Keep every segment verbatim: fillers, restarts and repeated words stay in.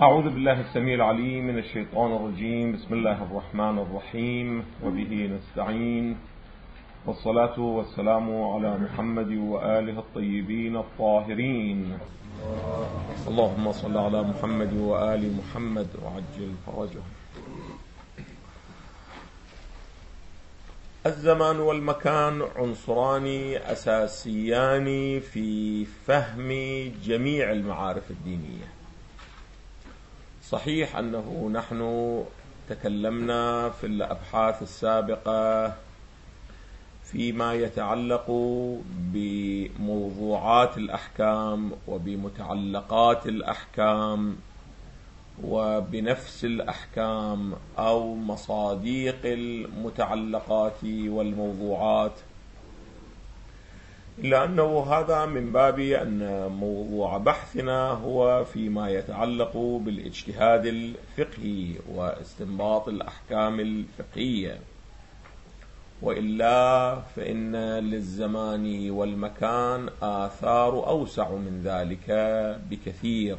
أعوذ بالله السميع العليم من الشيطان الرجيم. بسم الله الرحمن الرحيم، وبه نستعين، والصلاة والسلام على محمد وآله الطيبين الطاهرين. اللهم صل على محمد وآل محمد وعجل فرجهم. الزمان والمكان عنصران أساسيان في فهم جميع المعارف الدينية. صحيح أنه نحن تكلمنا في الأبحاث السابقة فيما يتعلق بموضوعات الأحكام وبمتعلقات الأحكام وبنفس الأحكام أو مصاديق المتعلقات والموضوعات، إلا أنه هذا من باب أن موضوع بحثنا هو فيما يتعلق بالاجتهاد الفقهي واستنباط الأحكام الفقهية، وإلا فإن للزمان والمكان آثار أوسع من ذلك بكثير.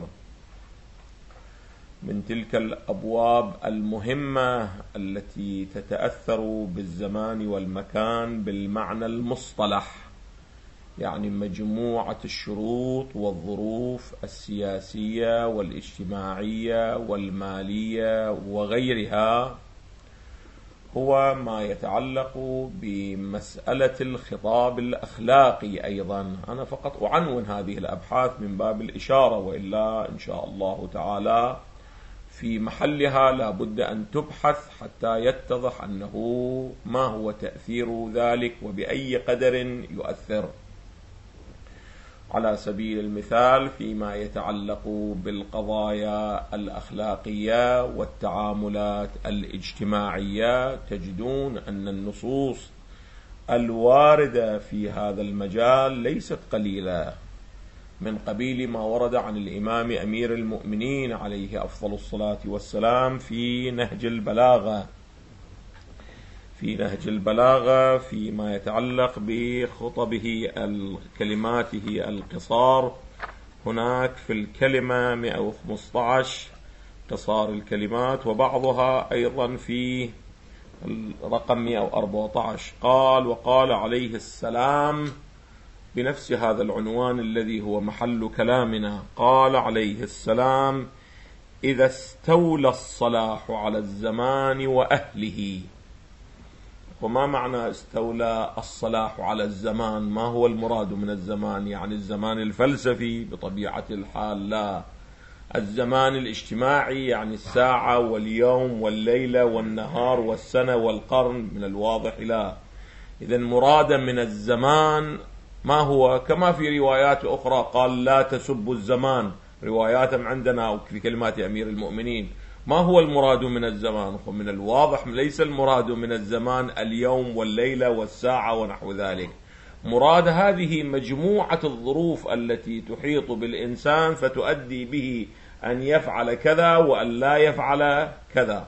من تلك الأبواب المهمة التي تتأثر بالزمان والمكان بالمعنى المصطلح، يعني مجموعة الشروط والظروف السياسية والاجتماعية والمالية وغيرها، هو ما يتعلق بمسألة الخطاب الأخلاقي. أيضا أنا فقط أعنون هذه الأبحاث من باب الإشارة، وإلا إن شاء الله تعالى في محلها لا بد أن تبحث حتى يتضح أنه ما هو تأثير ذلك وبأي قدر يؤثر. على سبيل المثال فيما يتعلق بالقضايا الأخلاقية والتعاملات الاجتماعية، تجدون أن النصوص الواردة في هذا المجال ليست قليلة، من قبيل ما ورد عن الإمام أمير المؤمنين عليه أفضل الصلاة والسلام في نهج البلاغة في نهج البلاغة فيما يتعلق بخطبه كلماته القصار. هناك في الكلمة مئة وخمسة عشر قصار الكلمات، وبعضها أيضا في الرقم مئة وأربعة عشر. قال وقال عليه السلام بنفس هذا العنوان الذي هو محل كلامنا، قال عليه السلام: إذا استولى الصلاح على الزمان وأهله. وما معنى استولى الصلاح على الزمان؟ ما هو المراد من الزمان؟ يعني الزمان الفلسفي بطبيعة الحال؟ لا، الزمان الاجتماعي، يعني الساعة واليوم والليلة والنهار والسنة والقرن، من الواضح لا. إذن مرادا من الزمان ما هو؟ كما في روايات أخرى قال لا تسبوا الزمان، روايات عندنا في كلمات أمير المؤمنين. ما هو المراد من الزمان؟ ومن الواضح ليس المراد من الزمان اليوم والليلة والساعة ونحو ذلك، مراد هذه مجموعة الظروف التي تحيط بالإنسان فتؤدي به أن يفعل كذا وأن لا يفعل كذا.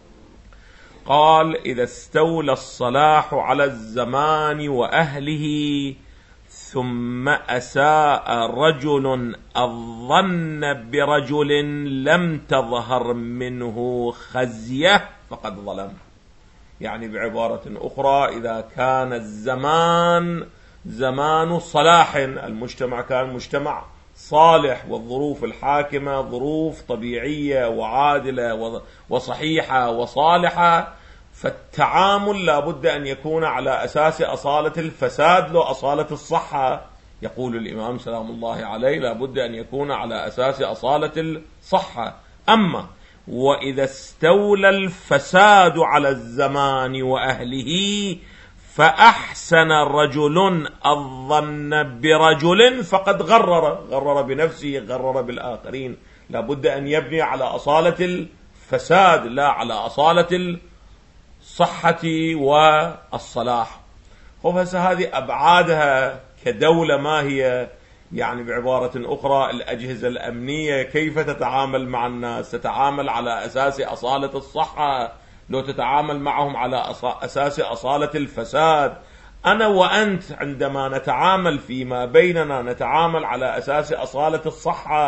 قال إذا استولى الصلاح على الزمان وأهله ثم أساء رجل الظن برجل لم تظهر منه خزية فقد ظلم. يعني بعبارة أخرى، إذا كان الزمان زمان صلاح، المجتمع كان مجتمع صالح والظروف الحاكمة ظروف طبيعية وعادلة وصحيحة وصالحة، فالتعامل لا بد أن يكون على أساس أصالة الفساد لو أصالة الصحة. يقول الإمام سلام الله عليه لا بد أن يكون على أساس أصالة الصحة. أما وإذا استولى الفساد على الزمان وأهله فأحسن رجل الظن برجل فقد غرر غرر بنفسه غرر بالآخرين. لا بد أن يبني على أصالة الفساد لا على أصالة الصحة والصلاح. فهذه أبعادها كدولة ما هي؟ يعني بعبارة أخرى الأجهزة الأمنية كيف تتعامل مع الناس؟ تتعامل على أساس أصالة الصحة لو تتعامل معهم على أساس أصالة الفساد. أنا وأنت عندما نتعامل فيما بيننا نتعامل على أساس أصالة الصحة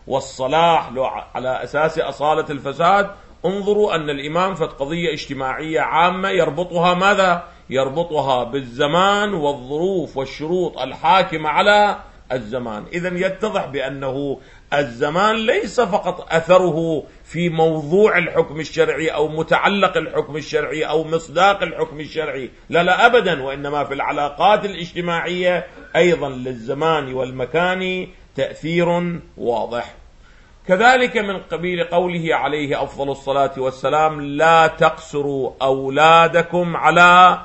والصلاح لو على أساس أصالة الفساد، انظروا أن الإمام في قضية اجتماعية عامة يربطها ماذا؟ يربطها بالزمان والظروف والشروط الحاكمة على الزمان. إذن يتضح بأنه الزمان ليس فقط أثره في موضوع الحكم الشرعي أو متعلق الحكم الشرعي أو مصداق الحكم الشرعي، لا لا أبدا، وإنما في العلاقات الاجتماعية أيضا للزمان والمكان تأثير واضح. كذلك من قبيل قوله عليه أفضل الصلاة والسلام: لا تقصروا أولادكم على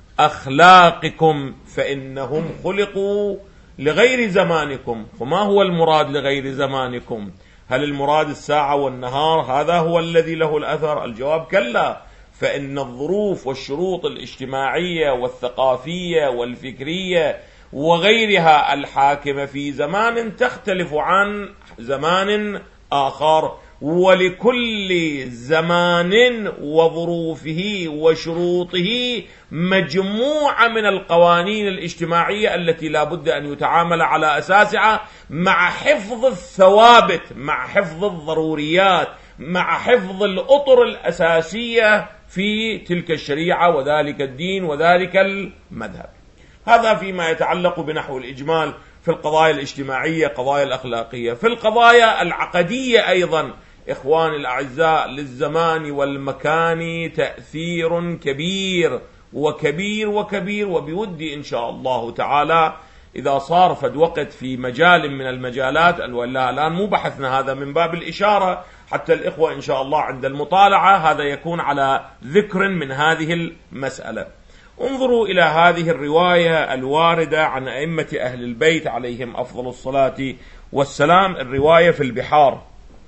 أخلاقكم فإنهم خلقوا لغير زمانكم. فما هو المراد لغير زمانكم؟ هل المراد الساعة والنهار؟ هذا هو الذي له الأثر؟ الجواب كلا، فإن الظروف والشروط الاجتماعية والثقافية والفكرية وغيرها الحاكمة في زمان تختلف عن زمان آخر، ولكل زمان وظروفه وشروطه مجموعة من القوانين الاجتماعية التي لا بد أن يتعامل على أساسها، مع حفظ الثوابت، مع حفظ الضروريات، مع حفظ الأطر الأساسية في تلك الشريعة وذلك الدين وذلك المذهب. هذا فيما يتعلق بنحو الإجمال في القضايا الاجتماعية، قضايا الأخلاقية. في القضايا العقدية أيضا إخواني الأعزاء للزمان والمكان تأثير كبير وكبير وكبير، وبودي إن شاء الله تعالى إذا صار فد وقت في مجال من المجالات، ولا الآن مو بحثنا هذا من باب الإشارة حتى الإخوة إن شاء الله عند المطالعة هذا يكون على ذكر من هذه المسألة. انظروا إلى هذه الرواية الواردة عن أئمة أهل البيت عليهم أفضل الصلاة والسلام. الرواية في البحار،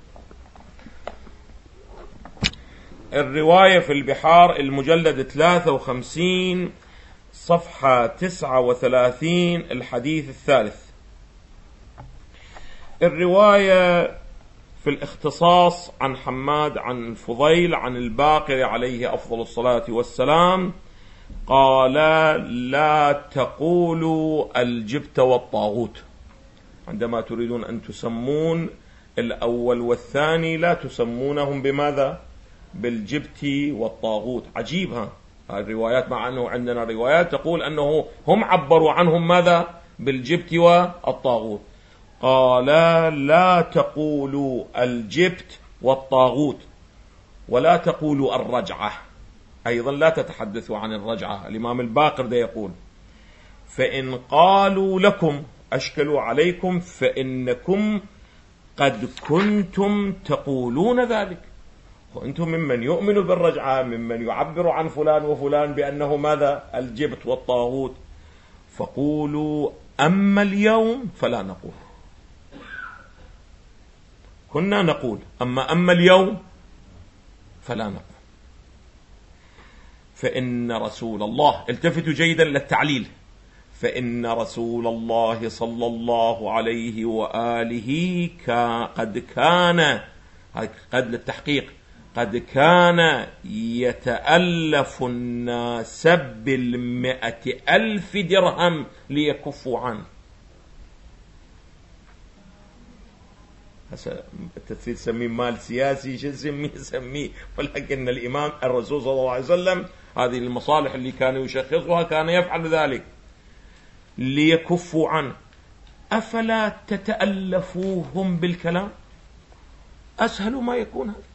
الرواية في البحار المجلد ثلاثة وخمسين صفحة تسعة وثلاثين الحديث الثالث. الرواية في الاختصاص عن حماد عن فضيل عن الباقر عليه أفضل الصلاة والسلام قال: لا تقولوا الجبت والطاغوت. عندما تريدون أن تسمون الأول والثاني لا تسمونهم بماذا؟ بالجبت والطاغوت. عجيب ها الروايات، مع أنه عندنا روايات تقول أنه هم عبروا عنهم ماذا؟ بالجبت والطاغوت. قال: لا تقولوا الجبت والطاغوت ولا تقولوا الرجعة. أيضا لا تتحدثوا عن الرجعة. الإمام الباقر ده يقول: فإن قالوا لكم أشكلوا عليكم فإنكم قد كنتم تقولون ذلك. وأنتم ممن يؤمن بالرجعة، ممن يعبر عن فلان وفلان بأنه ماذا؟ الجبت والطاغوت. فقولوا أما اليوم فلا نقول. كنا نقول، أما أما اليوم فلا نقول. فإن رسول الله، التفتوا جيدا للتعليل، فإن رسول الله صلى الله عليه وآله قد كان، قد للتحقيق، قد كان يتألف الناس بالمئة ألف درهم ليكفوا عنه. التفسير سميه مال سياسي، شو سميه سميه، ولكن الإمام الرسول صلى الله عليه وسلم هذه المصالح اللي كان يشخصها كان يفعل ذلك ليكفوا عنه. أفلا تتألفوهم بالكلام؟ أسهل ما يكون هذا.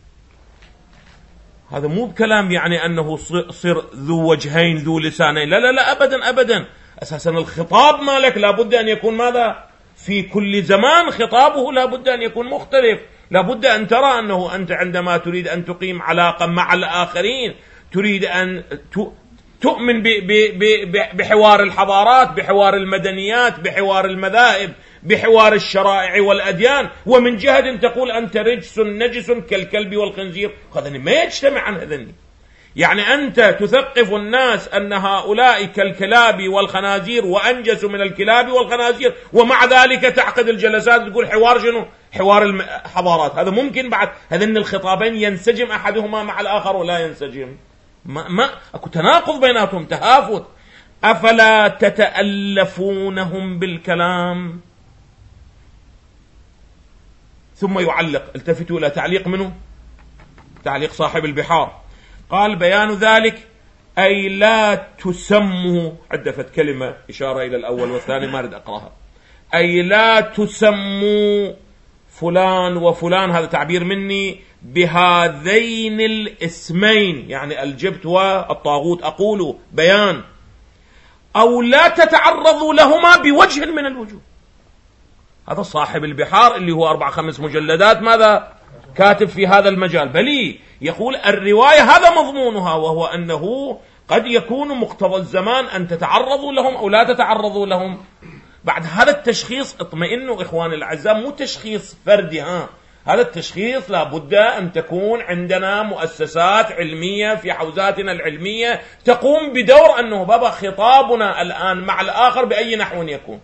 هذا مو بكلام يعني أنه صير ذو وجهين ذو لسانين، لا لا لا أبدا أبدا. أساسا الخطاب مالك لابد أن يكون ماذا؟ في كل زمان خطابه لابد أن يكون مختلف. لابد أن ترى أنه أنت عندما تريد أن تقيم علاقة مع الآخرين، تريد أن تؤمن بحوار الحضارات، بحوار المدنيات، بحوار المذاهب، بحوار الشرائع والأديان، ومن جهة تقول أنت رجس نجس كالكلب والخنزير. هذا ما يجتمع عن هذني. يعني أنت تثقف الناس أن هؤلاء كالكلاب والخنازير وأنجس من الكلاب والخنازير، ومع ذلك تعقد الجلسات تقول حوار شنو؟ حوار الحضارات. هذا ممكن بعد؟ هذين الخطابين ينسجم أحدهما مع الآخر ولا ينسجم؟ ما, ما أكو تناقض بيناتهم، تهافت. أفلا تتألفونهم بالكلام؟ ثم يعلق. التفتوا إلى تعليق منه، تعليق صاحب البحار، قال بيان ذلك أي لا تسموا، عدفت كلمة إشارة إلى الأول والثاني ما أريد أقرأها، أي لا تسموا فلان وفلان، هذا تعبير مني، بهذين الاسمين، يعني الجبت والطاغوت، أقول بيان، أو لا تتعرضوا لهما بوجه من الوجوه. هذا صاحب البحار اللي هو أربع خمس مجلدات ماذا كاتب في هذا المجال، بل يقول الرواية هذا مضمونها، وهو أنه قد يكون مقتضى الزمان أن تتعرضوا لهم أو لا تتعرضوا لهم. بعد هذا التشخيص اطمئنوا إخواني الأعزاء، مو تشخيص فردي، ها هذا التشخيص لابد أن تكون عندنا مؤسسات علمية في حوزاتنا العلمية تقوم بدور أنه بابا خطابنا الآن مع الآخر بأي نحو يكون.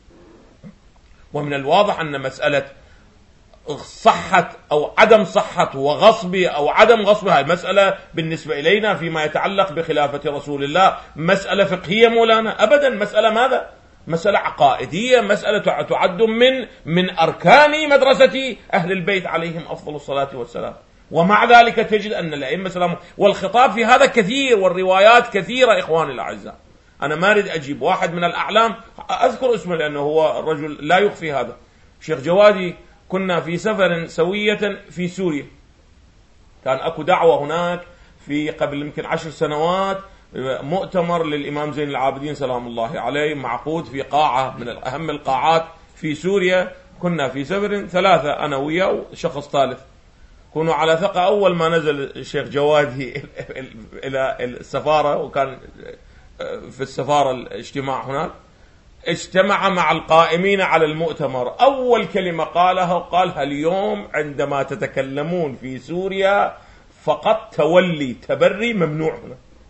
ومن الواضح أن مسألة صحة أو عدم صحة وغصبي أو عدم غصبي هذه مسألة بالنسبة إلينا فيما يتعلق بخلافة رسول الله مسألة فقهية مولانا أبدا، مسألة ماذا؟ مسألة عقائدية، مسألة تعد من من أركان مدرسة أهل البيت عليهم أفضل الصلاة والسلام. ومع ذلك تجد أن الأئمة سلام، والخطاب في هذا كثير والروايات كثيرة إخواني الأعزاء. أنا ما أريد أجيب واحد من الأعلام أذكر اسمه لأنه هو الرجل لا يخفي هذا، شيخ جوادي، كنا في سفر سوية في سوريا، كان أكو دعوة هناك في قبل يمكن عشر سنوات، مؤتمر للإمام زين العابدين سلام الله عليه معقود في قاعة من أهم القاعات في سوريا. كنا في سفر ثلاثة، أنا وياه وشخص ثالث، كنا على ثقة. أول ما نزل الشيخ جوادي إلى السفارة، وكان في السفارة الاجتماع هناك، اجتمع مع القائمين على المؤتمر، أول كلمة قالها قالها اليوم عندما تتكلمون في سوريا فقط تولي تبري ممنوع هنا.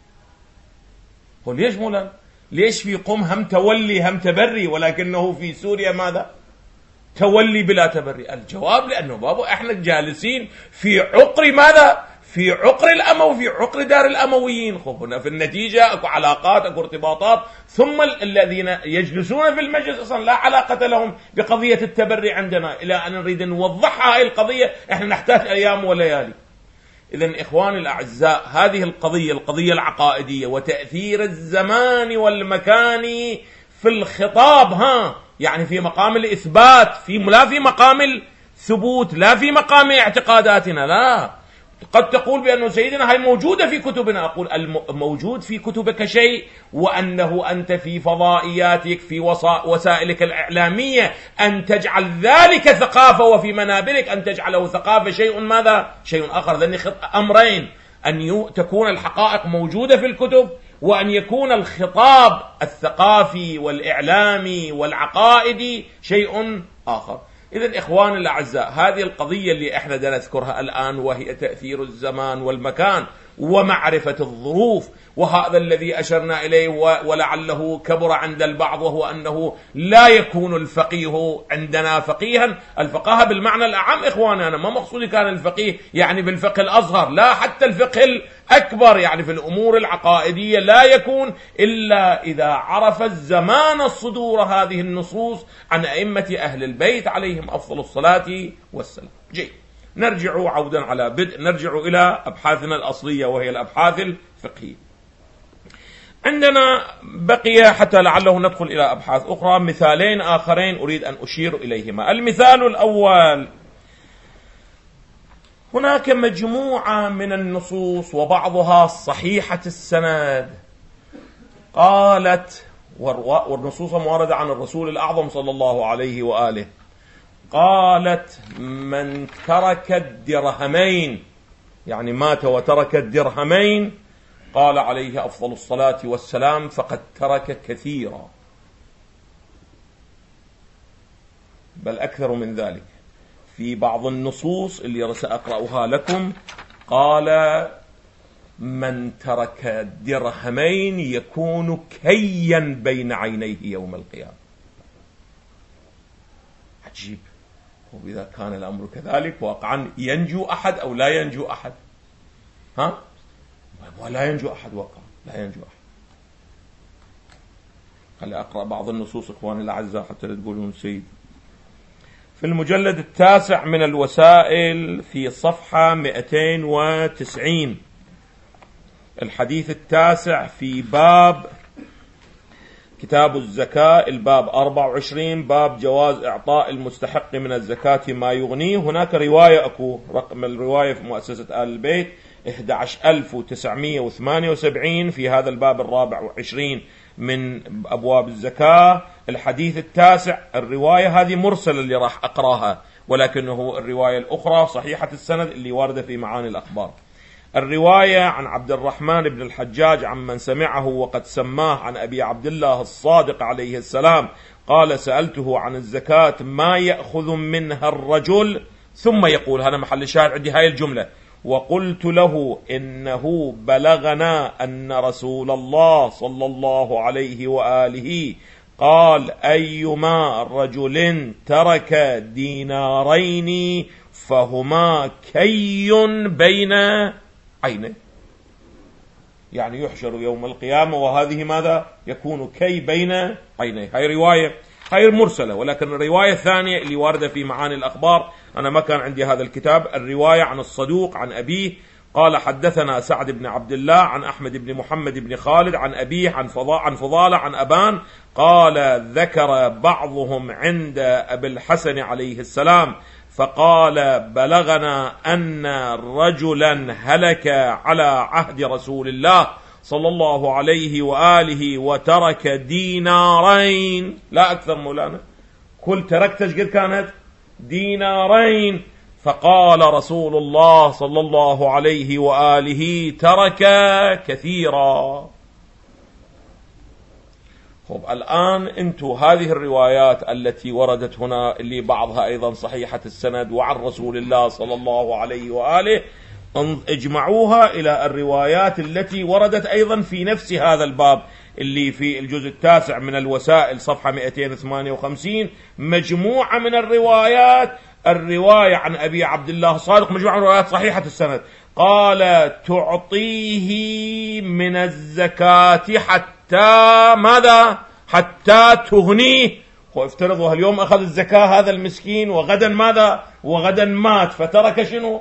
قل ليش مولانا؟ ليش في قم هم تولي هم تبري، ولكنه في سوريا ماذا؟ تولي بلا تبري. الجواب لأنه بابا احنا جالسين في عقر ماذا؟ في عقر الأمو، في عقر دار الأمويين. خبنا في النتيجة أكو علاقات، أكو ارتباطات، ثم الذين يجلسون في المجلس أصلا لا علاقة لهم بقضية التبري عندنا. إلى أن نريد أن نوضحها هذه القضية احنا نحتاج أيام وليالي. إذن إخواني الأعزاء، هذه القضية القضية العقائدية وتأثير الزمان والمكان في الخطاب، ها يعني في مقام الإثبات، في لا في مقام الثبوت، لا في مقام اعتقاداتنا، لا. قد تقول بأنه سيدنا هاي موجودة في كتبنا، أقول الموجود في كتبك شيء، وأنه أنت في فضائياتك في وسائلك الإعلامية أن تجعل ذلك ثقافة، وفي منابرك أن تجعله ثقافة شيء ماذا؟ شيء آخر. ذني أمرين، أن تكون الحقائق موجودة في الكتب، وأن يكون الخطاب الثقافي والإعلامي والعقائدي شيء آخر. إذن إخواني الأعزاء، هذه القضية اللي إحنا نذكرها الآن، وهي تأثير الزمان والمكان ومعرفة الظروف، وهذا الذي أشرنا إليه ولعله كبر عند البعض، وهو أنه لا يكون الفقيه عندنا فقيها. الفقه بالمعنى الأعم إخواني، أنا ما مقصودي كان الفقيه يعني بالفقه الأصغر، لا، حتى الفقه الأكبر يعني في الأمور العقائدية لا يكون إلا إذا عرف الزمان صدور هذه النصوص عن أئمة أهل البيت عليهم أفضل الصلاة والسلام. جيد، نرجع عودا على بدء، نرجع إلى أبحاثنا الأصلية وهي الأبحاث الفقهية. عندنا بقي حتى لعله ندخل إلى أبحاث أخرى مثالين آخرين أريد أن أشير إليهما. المثال الأول، هناك مجموعة من النصوص وبعضها صحيحة السند قالت، والنصوص موردة عن الرسول الأعظم صلى الله عليه وآله، قالت من ترك الدرهمين، يعني مات وترك الدرهمين، قال عليه أفضل الصلاة والسلام فقد ترك كثيرا، بل أكثر من ذلك. في بعض النصوص اللي سأقرأها لكم قال من ترك الدرهمين يكون كيا بين عينيه يوم القيامة. عجيب. وإذا كان الأمر كذلك واقعا ينجو أحد أو لا ينجو أحد؟ ها؟ ولا ينجو أحد واقعا، لا ينجو أحد. خلي أقرأ بعض النصوص إخواني الأعزاء حتى لا تقولون سيد. في المجلد التاسع من الوسائل في صفحة مئتين وتسعين، الحديث التاسع في باب كتاب الزكاة، الباب أربعة وعشرين، باب جواز إعطاء المستحق من الزكاة ما يغنيه. هناك رواية أكو رقم الرواية في مؤسسة آل البيت أحد عشر ألف وتسعمائة وثمانية وسبعين في هذا الباب الرابع وعشرين من أبواب الزكاة. الحديث التاسع، الرواية هذه مرسلة اللي راح أقراها، ولكنه الرواية الأخرى صحيحة السند اللي واردة في معاني الأخبار. الرواية عن عبد الرحمن بن الحجاج عمن سمعه وقد سماه عن أبي عبد الله الصادق عليه السلام قال: سألته عن الزكاة ما يأخذ منها الرجل، ثم يقول، هذا محل الشاهد عندي هاي الجملة: وقلت له إنه بلغنا أن رسول الله صلى الله عليه وآله قال: أيما رجل ترك دينارين فهما كي بين عينه، يعني يحشر يوم القيامة وهذه ماذا يكون كي بين عينيه. هاي رواية، هاي مرسلة، ولكن الرواية الثانية اللي واردة في معاني الأخبار، أنا ما كان عندي هذا الكتاب، الرواية عن الصدوق عن أبيه قال: حدثنا سعد بن عبد الله عن أحمد بن محمد بن خالد عن أبيه عن فضالة عن, فضالة عن أبان قال: ذكر بعضهم عند أبي الحسن عليه السلام فقال: بلغنا أن رجلا هلك على عهد رسول الله صلى الله عليه وآله وترك دينارين، لا أكثر مولانا، كل تركت ايش قد كانت؟ دينارين. فقال رسول الله صلى الله عليه وآله: ترك كثيرا. طب الآن أنتم هذه الروايات التي وردت هنا اللي بعضها أيضا صحيحة السند وعن رسول الله صلى الله عليه وآله، اجمعوها إلى الروايات التي وردت أيضا في نفس هذا الباب اللي في الجزء التاسع من الوسائل صفحة مئتين وثمانية وخمسين، مجموعة من الروايات. الرواية عن أبي عبد الله الصادق مجموعة من الروايات صحيحة السند قال: تعطيه من الزكاة حتى ماذا؟ حتى تغنيه. وافترضوا اليوم أخذ الزكاة هذا المسكين وغدا ماذا؟ وغدا مات، فترك شنو؟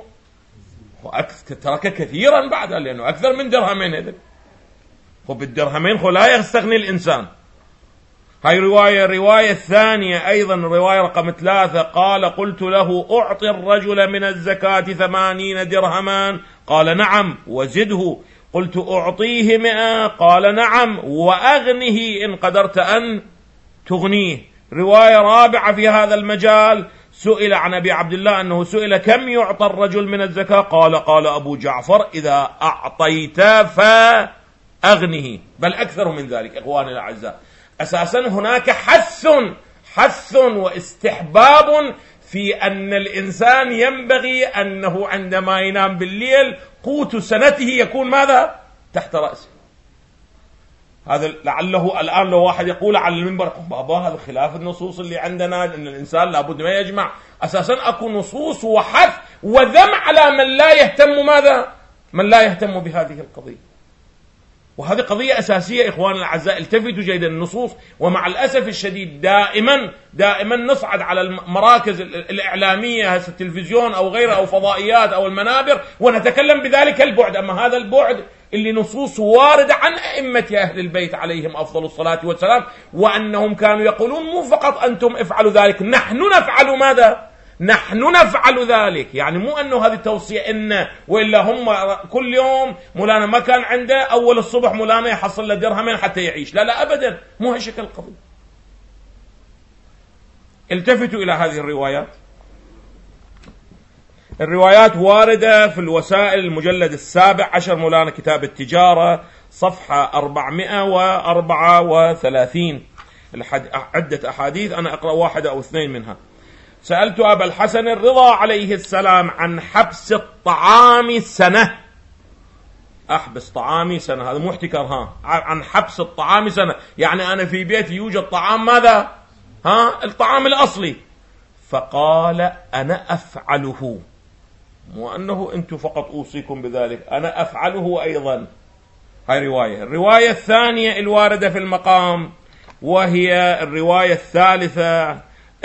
ترك كثيرا بعد، لأنه أكثر من درهمين. هذا وبالدرهمين خو لا يستغني الإنسان. هاي رواية. الرواية الثانية أيضا رواية رقم ثلاثة قال: قلت له: أعطي الرجل من الزكاة ثمانين درهما؟ قال: نعم وزده. قلت: أعطيه مئة؟ قال: نعم وأغنه إن قدرت أن تغنيه. رواية رابعة في هذا المجال، سئل عن أبي عبد الله أنه سئل: كم يعطى الرجل من الزكاة؟ قال قال أبو جعفر: إذا أعطيت فأغنه، بل أكثر من ذلك. إخواني الأعزاء، أساسا هناك حث حث واستحباب في أن الإنسان ينبغي أنه عندما ينام بالليل قوت سنته يكون ماذا؟ تحت رأسه. هذا لعله الآن لو واحد يقول على المنبر: بابا هذا خلاف النصوص اللي عندنا أن الإنسان لابد ما يجمع. أساسا أكو نصوص وحث وذم على من لا يهتم ماذا؟ من لا يهتم بهذه القضية. وهذه قضية أساسية إخواننا الأعزاء، التفتوا جيدا النصوص. ومع الأسف الشديد دائما دائما نصعد على المراكز الإعلامية، هذا التلفزيون أو غيره أو فضائيات أو المنابر، ونتكلم بذلك البعد. أما هذا البعد اللي نصوص واردة عن أئمة أهل البيت عليهم أفضل الصلاة والسلام، وأنهم كانوا يقولون: مو فقط أنتم افعلوا ذلك، نحن نفعل ماذا؟ نحن نفعل ذلك. يعني مو أنه هذه توصية إن، وإلا هم كل يوم مولانا ما كان عنده أول الصبح مولانا يحصل له درهمين حتى يعيش. لا لا أبدا، مو هالشكل القضية. التفتوا إلى هذه الروايات. الروايات واردة في الوسائل المجلد السابع عشر مولانا كتاب التجارة صفحة أربعمائة وأربعة وثلاثين، عدة أحاديث، أنا أقرأ واحدة أو اثنين منها. سألت أبا الحسن الرضا عليه السلام عن حبس الطعام سنة. أحبس طعامي سنة، هذا محتكر. ها، عن حبس الطعام سنة، يعني أنا في بيتي يوجد طعام ماذا؟ ها، الطعام الأصلي. فقال: أنا أفعله، مو أنه أنتم فقط أوصيكم بذلك، أنا أفعله أيضا. هاي رواية. الرواية الثانية الواردة في المقام وهي الرواية الثالثة،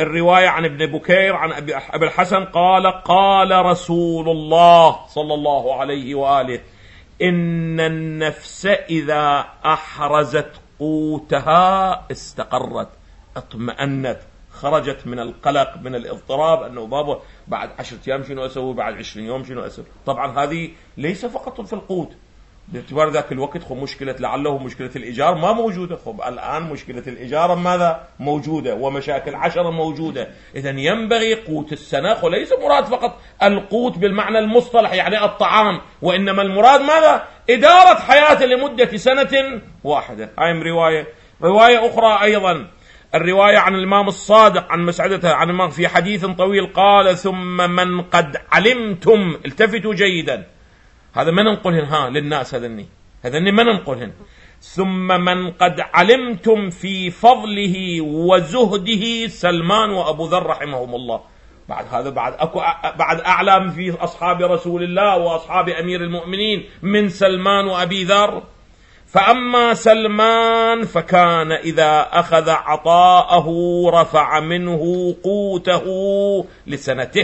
الرواية عن ابن بكير عن أبي الحسن قال قال رسول الله صلى الله عليه وآله إن النفس إذا أحرزت قوتها استقرت، اطمأنت، خرجت من القلق من الاضطراب أنه بابا بعد عشرة أيام شنو أسوي، بعد عشرين يوم شنو أسوي. طبعا هذه ليس فقط في القوت، باعتبار ذاك الوقت خب مشكلة لعله مشكلة الإيجار ما موجودة، خب الآن مشكلة الإيجار ماذا موجودة، ومشاكل عشرة موجودة. إذن ينبغي قوت السنة، وليس مراد فقط القوت بالمعنى المصطلح يعني الطعام، وإنما المراد ماذا؟ إدارة حياة لمدة سنة واحدة. هاي رواية. رواية أخرى أيضا الرواية عن الإمام الصادق عن مسعدته عن الإمام في حديث طويل قال ثم من قد علمتم، التفتوا جيدا، هذا ما ننقلهن ها للناس، هذني هذني ما ننقلهن. ثم من قد علمتم في فضله وزهده سلمان وأبو ذر رحمهم الله. بعد هذا بعد أكو بعد أعلام في أصحاب رسول الله وأصحاب أمير المؤمنين من سلمان وأبي ذر. فأما سلمان فكان إذا أخذ عطاءه رفع منه قوته لسنته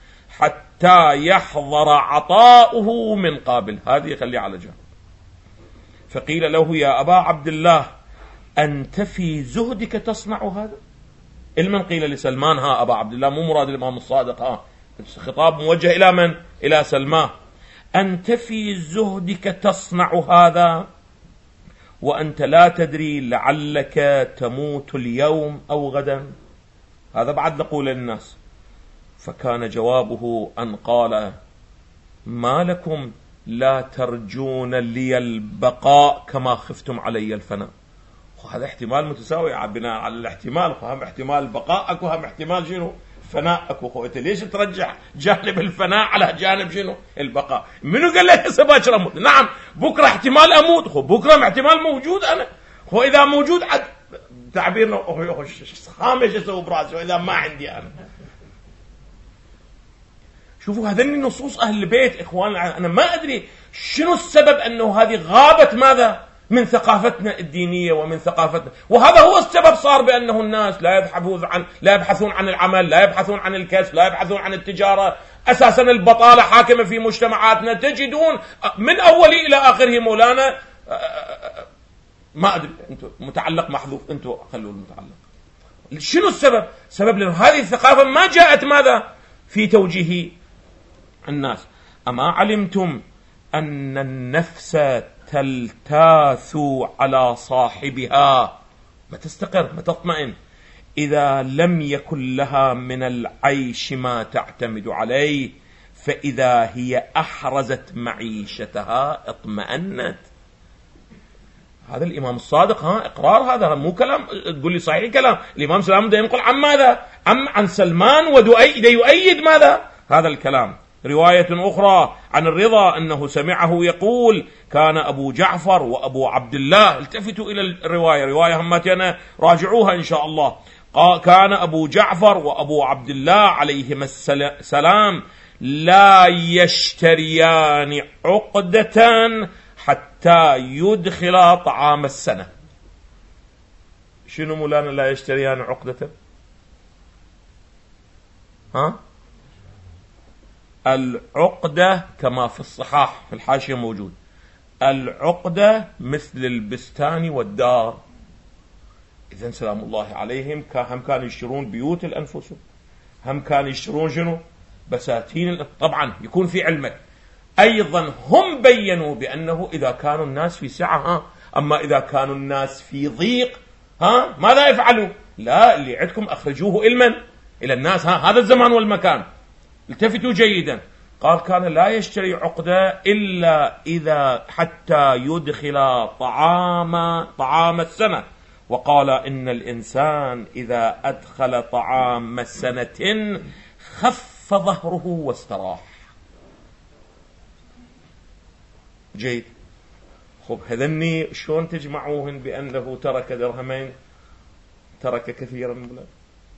حتى يحضر عطاؤه من قابل. هذه خلي على جنب. فقيل له يا أبا عبد الله أنت في زهدك تصنع هذا؟ المن قيل لسلمان ها أبا عبد الله، مو مراد الإمام الصادق، ها خطاب موجه إلى من؟ إلى سلمان. أنت في زهدك تصنع هذا وأنت لا تدري لعلك تموت اليوم أو غدا. هذا بعد نقول للناس. فكان جوابه أن قال ما لكم لا ترجون لي البقاء كما خفتم علي الفناء. هذا احتمال متساوي بناء على الاحتمال، هم احتمال البقاء اكو، هم احتمال شنو فناء اكو. خويت ليش ترجع جانب الفناء على جانب شنو البقاء؟ منو قال لك هسه باكر اموت؟ نعم بكره احتمال اموت، خو بكره احتمال موجود انا، هو اذا موجود عد تعبيرنا خامش اسوي براسي واذا ما عندي انا. شوفوا هذني نصوص أهل البيت إخواننا. أنا ما أدري شنو السبب أنه هذه غابت ماذا من ثقافتنا الدينية ومن ثقافتنا، وهذا هو السبب صار بأنه الناس لا يبحثون عن لا يبحثون عن العمل، لا يبحثون عن الكسب، لا يبحثون عن التجارة. أساسا البطالة حاكمة في مجتمعاتنا، تجدون من أوله إلى آخره مولانا ما أدري أنتم متعلق محذوف، أنتم خلوا المتعلق. شنو السبب؟ سبب لأن هذه الثقافة ما جاءت ماذا في توجيه الناس. أما علمتم أن النفس تلتاث على صاحبها، ما تستقر ما تطمئن، إذا لم يكن لها من العيش ما تعتمد عليه، فإذا هي أحرزت معيشتها اطمأنت. هذا الإمام الصادق، ها إقرار، هذا مو كلام تقول لي صحيح كلام. الإمام سلام ده ينقل عن ماذا؟ عن, عن سلمان ويؤيد ماذا هذا الكلام. رواية أخرى عن الرضا أنه سمعه يقول كان أبو جعفر وأبو عبد الله، التفتوا إلى الرواية، رواية همتنا راجعوها إن شاء الله. كان أبو جعفر وأبو عبد الله عليهما السلام لا يشتريان عقدة حتى يدخل طعام السنة. شنو مولانا لا يشتريان عقدة؟ ها؟ العقدة كما في الصحاح في الحاشية موجود، العقدة مثل البستان والدار. إذن سلام الله عليهم هم كانوا يشترون بيوت الأنفس، هم كانوا يشترون شنو بساتين. طبعا يكون في علمك أيضا هم بيّنوا بأنه إذا كانوا الناس في سعة، ها أما إذا كانوا الناس في ضيق ها ماذا يفعلوا؟ لا، اللي عندكم أخرجوه علما إلى الناس، ها هذا الزمان والمكان. التفتوا جيدا. قال كان لا يشتري عقدة إلا إذا حتى يدخل طعام طعام السنة. وقال إن الإنسان إذا أدخل طعام سنة خف ظهره واستراح. جيد. خب هذني شلون تجمعوهن بأنه ترك درهمين ترك كثيرا من البلاد؟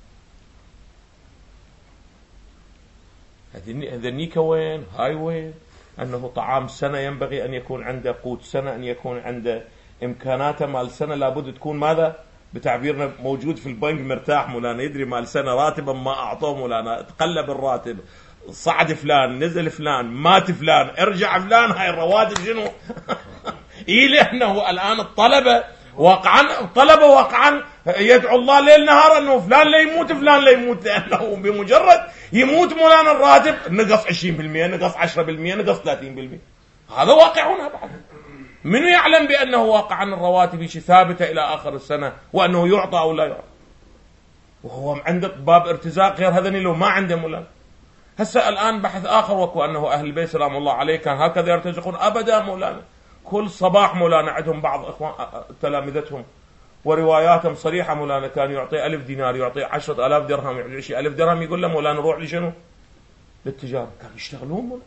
هذنيك وين؟ هاي وين؟ أنه طعام سنة ينبغي أن يكون عنده قوت سنة، أن يكون عنده إمكاناته مال سنة، لابد تكون ماذا؟ بتعبيرنا موجود في البنك مرتاح مولانا، يدري مال سنة راتبا ما أعطوه مولانا، تقلب الراتب، صعد فلان نزل فلان مات فلان ارجع فلان، هاي الرواتب شنو؟ إيه لأنه الآن الطلبة واقعا الطلبة واقعا يدعو الله ليل نهار أنه فلان لا يموت فلان لا يموت، لأنه بمجرد يموت مولانا الراتب نقص عشرين بالمئة نقص عشرة بالمئة نقص ثلاثين بالمئة. هذا واقعنا بعد. من يعلم بأنه واقعا الرواتب شيء ثابتة إلى آخر السنة وأنه يعطى أو لا يعطى، وهو عنده باب ارتزاق غير هذني لو ما عنده مولانا. هسه الآن بحث آخر وكو أنه أهل البيت سلام الله عليه كان هكذا يرتزقون، أبدا مولانا. كل صباح مولانا عندهم بعض إخوان تلامذتهم ورواياتهم صريحة مولانا كان يعطي ألف دينار يعطي عشرة ألاف درهم يعطي عشرين ألف درهم، يقول له مولانا روح لشنو؟ للتجارة. كانوا يشتغلون مولانا.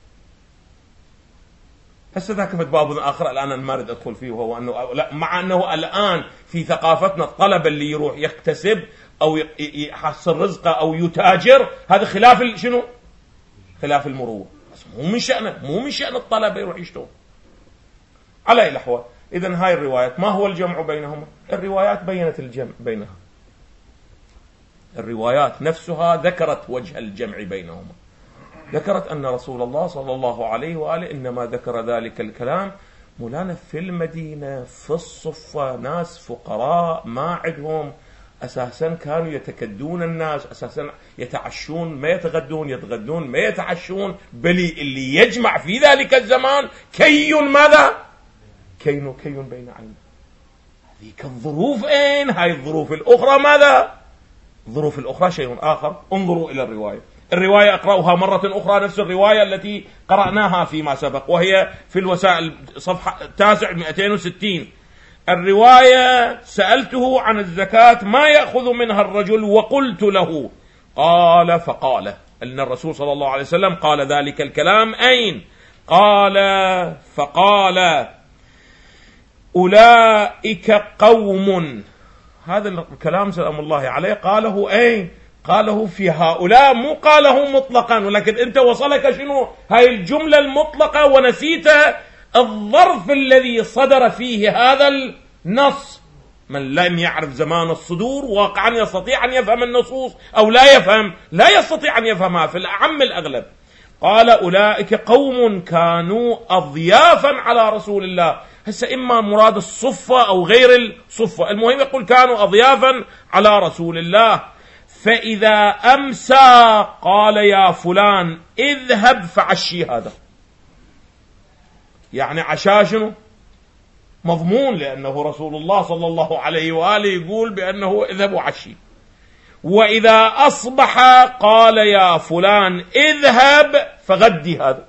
هسه ذاك باب آخر الآن أنا ما أريد أدخل فيه، وهو أنه لا، مع أنه الآن في ثقافتنا الطلبة اللي يروح يكتسب أو يحصل رزقه أو يتاجر هذا خلاف شنو؟ خلاف المروءة. مو من شأنه، مو من شأن الطلبة يروح يشتغل. على أي الأحوال إذن هاي الروايات ما هو الجمع بينهما؟ الروايات بينت الجمع بينها، الروايات نفسها ذكرت وجه الجمع بينهما، ذكرت أن رسول الله صلى الله عليه وآله إنما ذكر ذلك الكلام مولانا في المدينة في الصفة، ناس فقراء ما عندهم أساسا، كانوا يتكدون الناس أساسا، يتعشون ما يتغدون، يتغدون ما يتعشون، بل اللي يجمع في ذلك الزمان كي ماذا؟ كين كي بين عين. هذيك الظروف أين؟ هاي الظروف الأخرى ماذا؟ الظروف الأخرى شيء آخر. انظروا إلى الرواية، الرواية أقرأها مرة أخرى نفس الرواية التي قرأناها فيما سبق، وهي في الوسائل صفحة تاسع مئتين وستين. الرواية: سألته عن الزكاة ما يأخذ منها الرجل وقلت له، قال فقال، أن الرسول صلى الله عليه وسلم قال ذلك الكلام أين؟ قال فقال أولئك قوم. هذا الكلام سلام الله عليه قاله أين؟ قاله في هؤلاء، مو قاله مطلقا، ولكن أنت وصلك شنو هاي الجملة المطلقة ونسيت الظرف الذي صدر فيه هذا النص. من لم يعرف زمان الصدور واقعا يستطيع أن يفهم النصوص أو لا يفهم، لا يستطيع أن يفهمها في الأعم الأغلب. قال أولئك قوم كانوا أضيافا على رسول الله. هسه إما مراد الصفة أو غير الصفة، المهم يقول كانوا أضيافا على رسول الله. فإذا أمسى قال يا فلان اذهب فعشي هذا، يعني عشاشنه مضمون، لأنه رسول الله صلى الله عليه وآله يقول بأنه اذهب وعشي. وإذا أصبح قال يا فلان اذهب فغدي هذا.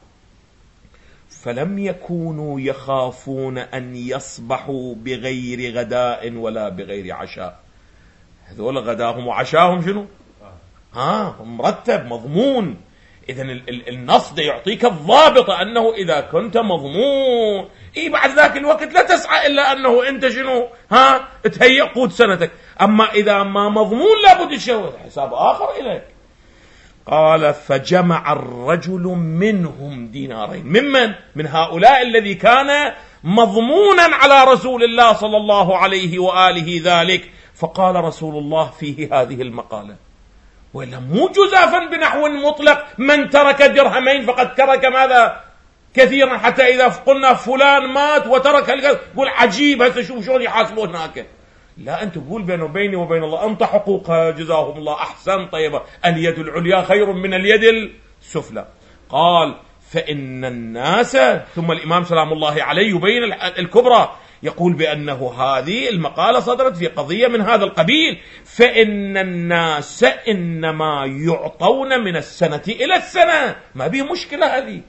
فلم يكونوا يخافون أن يصبحوا بغير غداء ولا بغير عشاء. هذول غداهم وعشاهم شنو؟ ها مرتب مضمون. إذن النص ده يعطيك الضابط أنه إذا كنت مضمون إيه بعد ذاك الوقت لا تسعى إلا أنه أنت شنو ها تهيئ قوت سنتك. أما إذا ما مضمون لابد تشوف حساب آخر إليك. قال فجمع الرجل منهم دينارين. ممن؟ من هؤلاء الذي كان مضمونا على رسول الله صلى الله عليه وآله ذلك. فقال رسول الله فيه هذه المقالة، وإلا مو جزافا بنحو مطلق من ترك درهمين فقد ترك ماذا كثيرا، حتى إذا قلنا فلان مات وترك القلب قول عجيب هسه شوف شلون يحاسبون هناك. لا، أنت تقول بينه وبيني وبين الله أنت حقوقها جزاهم الله أحسن طيبة، اليد العليا خير من اليد السفلى. قال فإن الناس، ثم الإمام سلام الله عليه يبين الكبرى، يقول بأنه هذه المقالة صدرت في قضية من هذا القبيل. فإن الناس إنما يعطون من السنة إلى السنة، ما بيه مشكلة هذه.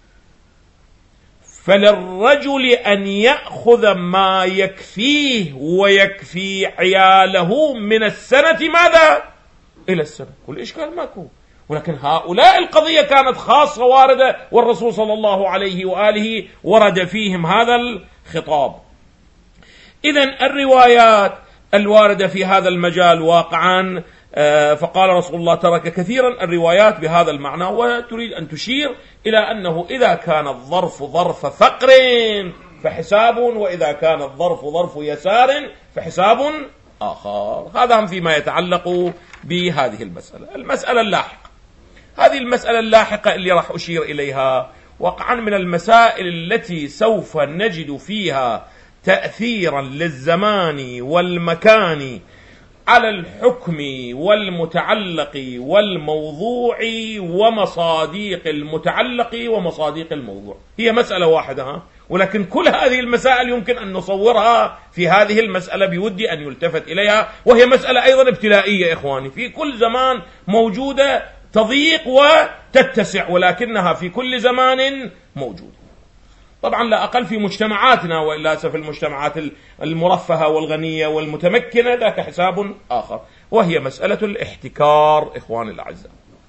فللرجل أن يأخذ ما يكفيه ويكفي عياله من السنة ماذا إلى السنة، كل إشكال ماكو. ولكن هؤلاء القضية كانت خاصة واردة، والرسول صلى الله عليه وآله ورد فيهم هذا الخطاب. إذن الروايات الواردة في هذا المجال واقعا، فقال رسول الله ترك كثيرا، الروايات بهذا المعنى، وتريد أن تشير إلى أنه إذا كان الظرف ظرف فقر فحساب، وإذا كان الظرف ظرف يسار فحساب آخر. هذا هم فيما يتعلق بهذه المسألة. المسألة اللاحقة، هذه المسألة اللاحقة اللي راح أشير إليها وقعا من المسائل التي سوف نجد فيها تأثيرا للزمان والمكان على الحكم والمتعلق والموضوع ومصاديق المتعلق ومصاديق الموضوع. هي مسألة واحدة ها، ولكن كل هذه المسائل يمكن أن نصورها في هذه المسألة بودي أن يلتفت إليها، وهي مسألة أيضا ابتلائية إخواني، في كل زمان موجودة، تضيق وتتسع، ولكنها في كل زمان موجودة. طبعا لا أقل في مجتمعاتنا، وإلا في المجتمعات المرفهة والغنية والمتمكنة ذاك حساب آخر، وهي مسألة الاحتكار. إخواني الأعزاء،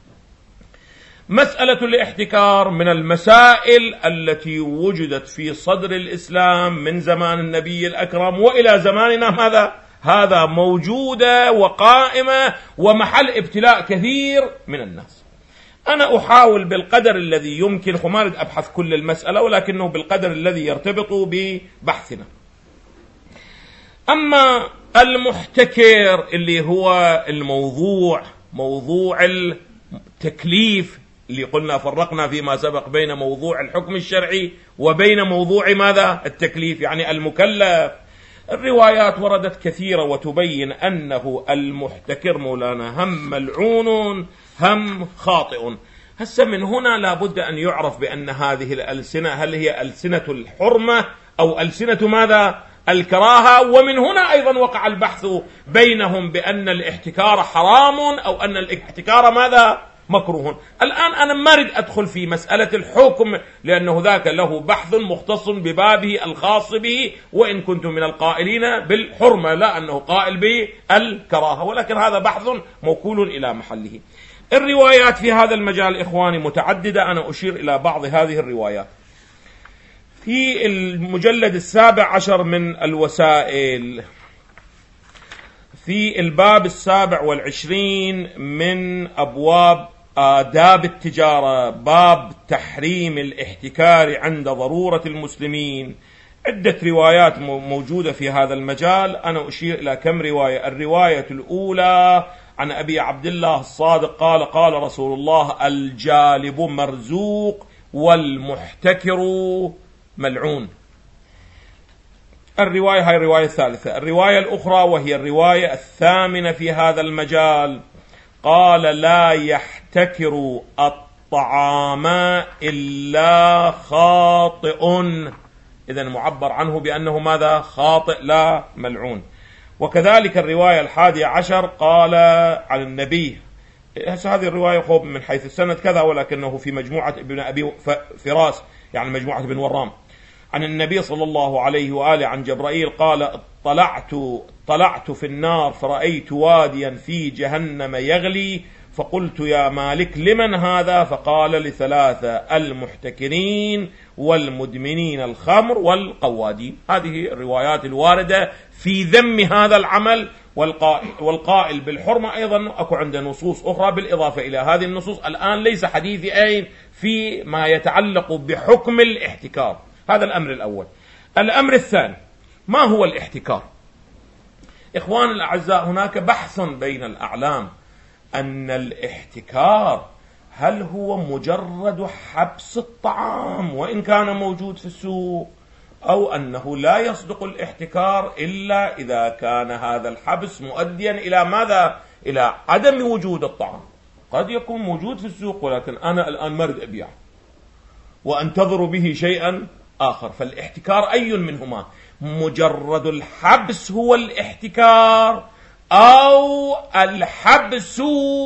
مسألة الاحتكار من المسائل التي وجدت في صدر الإسلام من زمان النبي الأكرم وإلى زماننا ماذا؟ هذا موجودة وقائمة ومحل ابتلاء كثير من الناس. أنا أحاول بالقدر الذي يمكن، وما أريد أبحث كل المسألة، ولكنه بالقدر الذي يرتبط ببحثنا. أما المحتكر اللي هو الموضوع، موضوع التكليف اللي قلنا فرقنا فيما سبق بين موضوع الحكم الشرعي وبين موضوع ماذا؟ التكليف، يعني المكلف. الروايات وردت كثيرة وتبين أنه المحتكر مولانا هم ملعون هم خاطئ. هسه من هنا لابد أن يعرف بأن هذه الألسنة هل هي ألسنة الحرمة أو ألسنة ماذا؟ الكراهة. ومن هنا أيضا وقع البحث بينهم بأن الاحتكار حرام أو أن الاحتكار ماذا؟ مكروه. الآن أنا ما أريد أدخل في مسألة الحكم لأنه ذاك له بحث مختص ببابه الخاص به، وإن كنت من القائلين بالحرمة لا أنه قائل بالكراهة، ولكن هذا بحث موكول إلى محله. الروايات في هذا المجال إخواني متعددة، أنا أشير إلى بعض هذه الروايات. في المجلد السابع عشر من الوسائل، في الباب السابع والعشرين من أبواب آداب التجارة، باب تحريم الاحتكار عند ضرورة المسلمين، عدة روايات موجودة في هذا المجال. أنا أشير إلى كم رواية. الرواية الأولى عن أبي عبد الله الصادق قال قال رسول الله: الجالب مرزوق والمحتكر ملعون. الرواية هاي الرواية الثالثة. الرواية الأخرى وهي الرواية الثامنة في هذا المجال قال: لا يحتكر الطعام إلا خاطئ، إذن معبر عنه بأنه ماذا؟ خاطئ لا ملعون. وكذلك الرواية الحادية عشر قال عن النبي، هذه الرواية خوب من حيث السند كذا، ولكنه في مجموعة ابن أبي فراس، يعني مجموعة ابن ورام، عن النبي صلى الله عليه وآله عن جبرائيل قال: طلعت طلعت في النار فرأيت واديا في جهنم يغلي، فقلت يا مالك لمن هذا؟ فقال: لثلاثة: المحتكرين والمدمنين الخمر والقوادين. هذه الروايات الواردة في ذم هذا العمل، والقائل, والقائل بالحرمة أيضا أكو عنده نصوص أخرى بالإضافة إلى هذه النصوص. الآن ليس حديثي أين في ما يتعلق بحكم الاحتكار. هذا الأمر الأول. الأمر الثاني، ما هو الاحتكار؟ إخوان الأعزاء، هناك بحث بين الأعلام أن الاحتكار هل هو مجرد حبس الطعام وإن كان موجود في السوق، أو أنه لا يصدق الاحتكار إلا إذا كان هذا الحبس مؤديا إلى ماذا؟ إلى عدم وجود الطعام. قد يكون موجود في السوق ولكن أنا الآن مرد أبيع وأنتظر به شيئا آخر. فالاحتكار أي منهما؟ مجرد الحبس هو الاحتكار، أو الحبس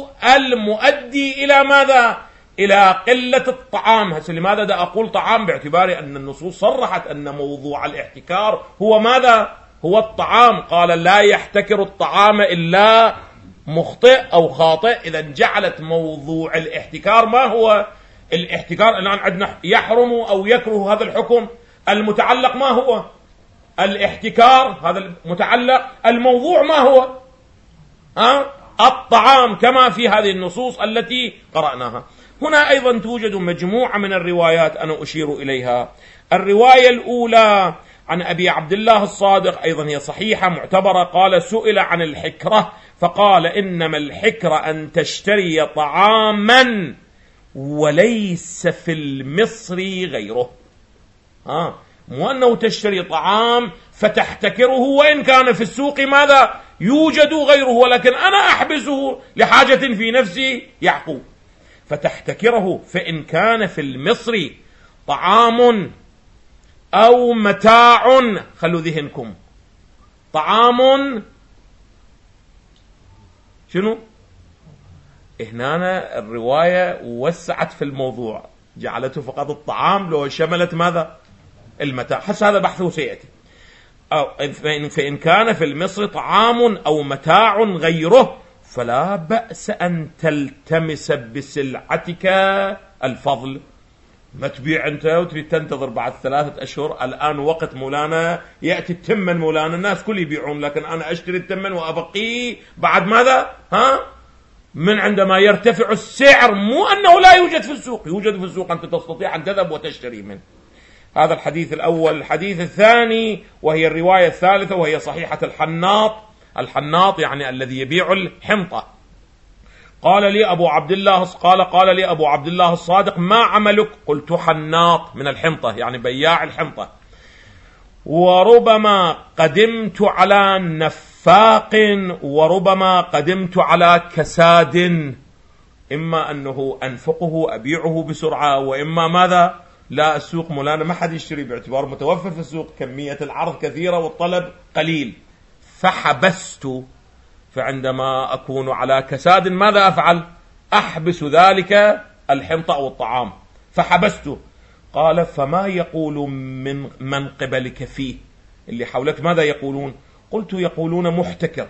المؤدي إلى ماذا؟ إلى قلة الطعام. هسه لماذا دا أقول طعام؟ باعتبار أن النصوص صرحت أن موضوع الاحتكار هو ماذا؟ هو الطعام. قال: لا يحتكر الطعام إلا مخطئ أو خاطئ. إذا جعلت موضوع الاحتكار ما هو؟ الاحتكار الآن عندنا يحرم أو يكره، هذا الحكم المتعلق ما هو؟ الاحتكار، هذا المتعلق. الموضوع ما هو؟ أه؟ الطعام، كما في هذه النصوص التي قرأناها. هنا أيضا توجد مجموعة من الروايات أنا أشير إليها. الرواية الأولى عن أبي عبد الله الصادق أيضا هي صحيحة معتبرة، قال: سئل عن الحكرة فقال: إنما الحكرة أن تشتري طعاما وليس في المصر غيره. آه. مو أنه تشتري طعام فتحتكره وإن كان في السوق ماذا يوجد غيره، ولكن أنا أحبسه لحاجة في نفسي يعقوب، فتحتكره. فإن كان في المصر طعام أو متاع، خلوا ذهنكم، طعام شنو؟ هنا الرواية وسعت في الموضوع، جعلته فقط الطعام لو شملت ماذا؟ المتاع. حس هذا بحثه سيأتي. أو فإن كان في المصر طعام أو متاع غيره فلا بأس أن تلتمس بسلعتك الفضل. ما تبيع أنت وتريد تنتظر بعد ثلاثة أشهر، الآن وقت مولانا يأتي التمن مولانا، الناس كل يبيعون، لكن أنا أشتري التمن وأبقيه بعد ماذا؟ ها؟ من عندما يرتفع السعر، مو أنه لا يوجد في السوق، يوجد في السوق، أنت تستطيع أن تذهب وتشتري منه. هذا الحديث الأول. الحديث الثاني وهي الرواية الثالثة وهي صحيحة الحناط. الحناط يعني الذي يبيع الحنطة. قال لي أبو عبد الله قال قال لي أبو عبد الله الصادق: ما عملك؟ قلت: حناط من الحنطة، يعني بياع الحنطة. وربما قدمت على نفاق وربما قدمت على كساد، إما أنه أنفقه أبيعه بسرعة، وإما ماذا؟ لا، السوق مولانا ما حد يشتري باعتبار متوفر في السوق، كمية العرض كثيرة والطلب قليل، فحبست. فعندما أكون على كساد ماذا أفعل؟ أحبس ذلك الحنطة أو الطعام، فحبسته. قال: فما يقول من من قبلك فيه؟ اللي حولك ماذا يقولون؟ قلت: يقولون محتكر،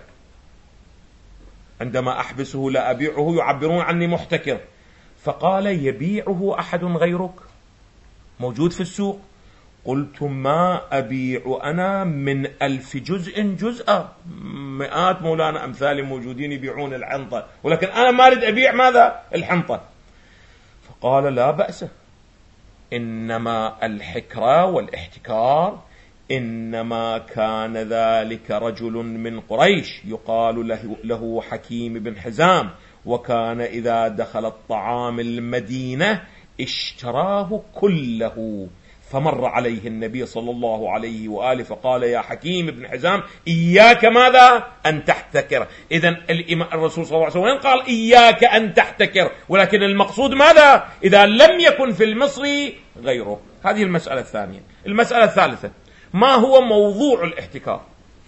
عندما أحبسه لا أبيعه يعبرون عني محتكر. فقال: يبيعه أحد غيرك موجود في السوق؟ قلت: ما أبيع أنا من ألف جزء جزءا، مئات مولانا أمثال موجودين يبيعون الحنطة، ولكن أنا ما أريد أبيع ماذا؟ الحنطة. فقال: لا بأس، إنما الحكرة والاحتكار إنما كان ذلك رجل من قريش يقال له, له حكيم بن حزام، وكان إذا دخل الطعام المدينة اشتراه كله، فمر عليه النبي صلى الله عليه وآله فقال: يا حكيم بن حزام، إياك ماذا؟ أن تحتكر. إذن الرسول صلى الله عليه وسلم قال: إياك أن تحتكر، ولكن المقصود ماذا؟ إذا لم يكن في المصر غيره. هذه المسألة الثانية. المسألة الثالثة: ما هو موضوع الاحتكار؟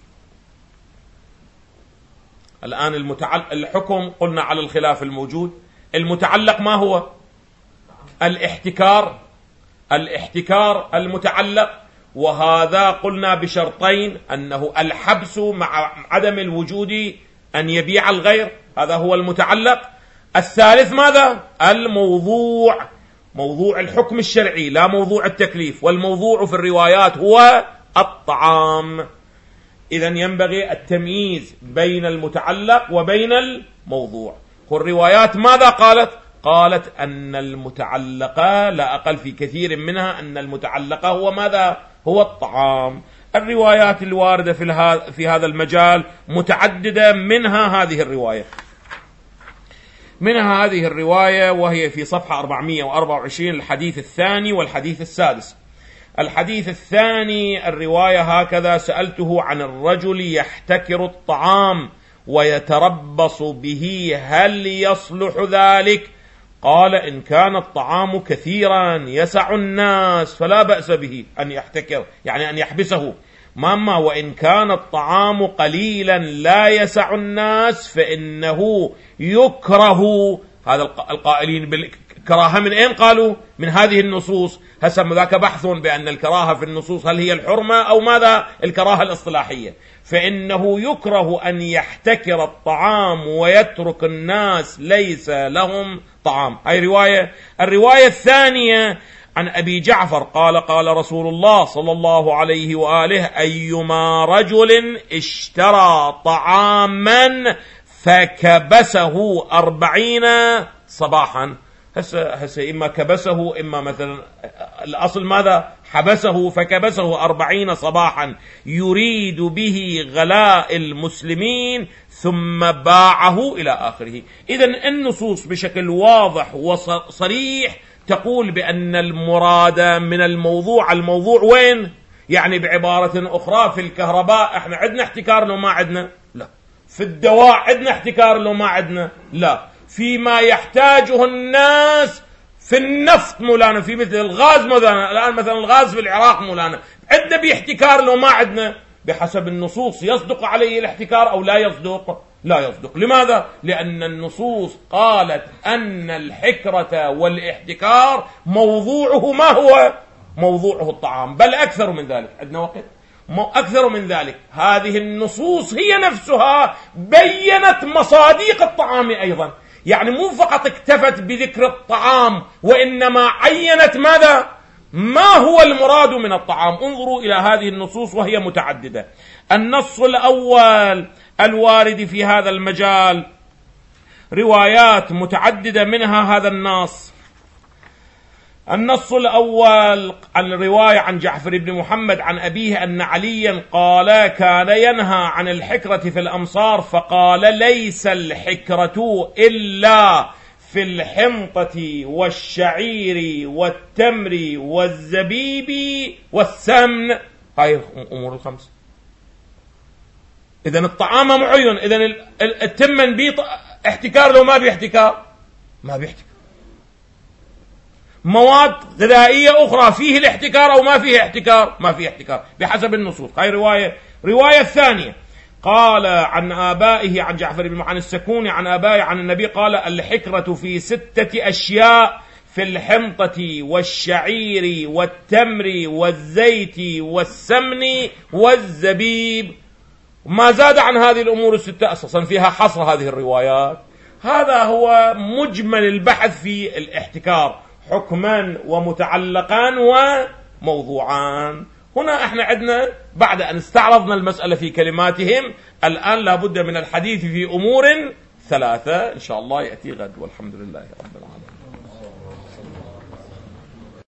الآن المتعلق الحكم قلنا على الخلاف الموجود، المتعلق ما هو؟ الاحتكار. الاحتكار المتعلق، وهذا قلنا بشرطين: أنه الحبس مع عدم الوجود، أن يبيع الغير، هذا هو المتعلق. الثالث ماذا؟ الموضوع، موضوع الحكم الشرعي لا موضوع التكليف، والموضوع في الروايات هو الطعام. إذن ينبغي التمييز بين المتعلق وبين الموضوع. والروايات ماذا قالت؟ قالت أن المتعلقة لا أقل في كثير منها أن المتعلقة هو ماذا؟ هو الطعام. الروايات الواردة في هذا المجال متعددة، منها هذه الرواية منها هذه الرواية وهي في صفحة أربعمائة وأربعة وعشرين، الحديث الثاني والحديث السادس. الحديث الثاني الرواية هكذا: سألته عن الرجل يحتكر الطعام ويتربص به، هل يصلح ذلك؟ قال: إن كان الطعام كثيرا يسع الناس فلا بأس به أن يحتكر، يعني أن يحبسه. ماما وإن كان الطعام قليلا لا يسع الناس فإنه يكره. هذا القائلين بالكراهة من أين قالوا؟ من هذه النصوص. هسم ذاك بحث بأن الكراهة في النصوص هل هي الحرمة أو ماذا؟ الكراهة الاصطلاحية. فإنه يكره أن يحتكر الطعام ويترك الناس ليس لهم طعام. هاي رواية. الرواية الثانية عن أبي جعفر قال: قال رسول الله صلى الله عليه وآله: أيما رجل اشترى طعاما فكبسه أربعين صباحا. هسه هسه إما كبسه إما مثلا الأصل ماذا؟ حبسه فكبسه أربعين صباحا يريد به غلاء المسلمين ثم باعه إلى آخره. إذن النصوص بشكل واضح وصريح تقول بأن المراد من الموضوع الموضوع وين؟ يعني بعبارة أخرى في الكهرباء احنا عندنا احتكار لو ما عندنا؟ لا. في الدواء عندنا احتكار لو ما عندنا؟ لا. فيما يحتاجه الناس في النفط مولانا، في مثل الغاز مولانا، الآن مثلا الغاز في العراق مولانا عندنا باحتكار لو ما عندنا؟ بحسب النصوص يصدق عليه الاحتكار أو لا يصدق؟ لا يصدق. لماذا؟ لأن النصوص قالت أن الحكرة والاحتكار موضوعه ما هو؟ موضوعه الطعام، بل أكثر من ذلك. عندنا وقت؟ أكثر من ذلك، هذه النصوص هي نفسها بيّنت مصاديق الطعام أيضا، يعني مو فقط اكتفت بذكر الطعام وإنما عينت ماذا؟ ما هو المراد من الطعام. انظروا إلى هذه النصوص وهي متعددة. النص الأول الوارد في هذا المجال روايات متعددة، منها هذا النص. النص الأول عن الرواية عن جعفر بن محمد عن أبيه أن عليا قال كان ينهى عن الحكرة في الأمصار فقال ليس الحكرة إلا في الحنطة والشعير والتمر والزبيب والسمن. هاي الأمور الخمس. إذن الطعام معين، إذن التمن بي احتكار لو ما بيحتكار؟ ما بيحتكار. مواد غذائية أخرى فيه الاحتكار أو ما فيه احتكار؟ ما فيه احتكار بحسب النصوص. هاي رواية. رواية الثانية قال عن آبائه عن جعفر بن عن السكوني عن آبائه عن النبي قال الحكرة في ستة أشياء: في الحنطة والشعير والتمر والزيت والسمن والزبيب. ما زاد عن هذه الأمور الستة، أساسا فيها حصر هذه الروايات. هذا هو مجمل البحث في الاحتكار، حكما ومتعلقان وموضوعان. هنا احنا عندنا بعد أن استعرضنا المسألة في كلماتهم، الآن لابد من الحديث في أمور ثلاثة إن شاء الله يأتي غد، والحمد لله رب العالمين.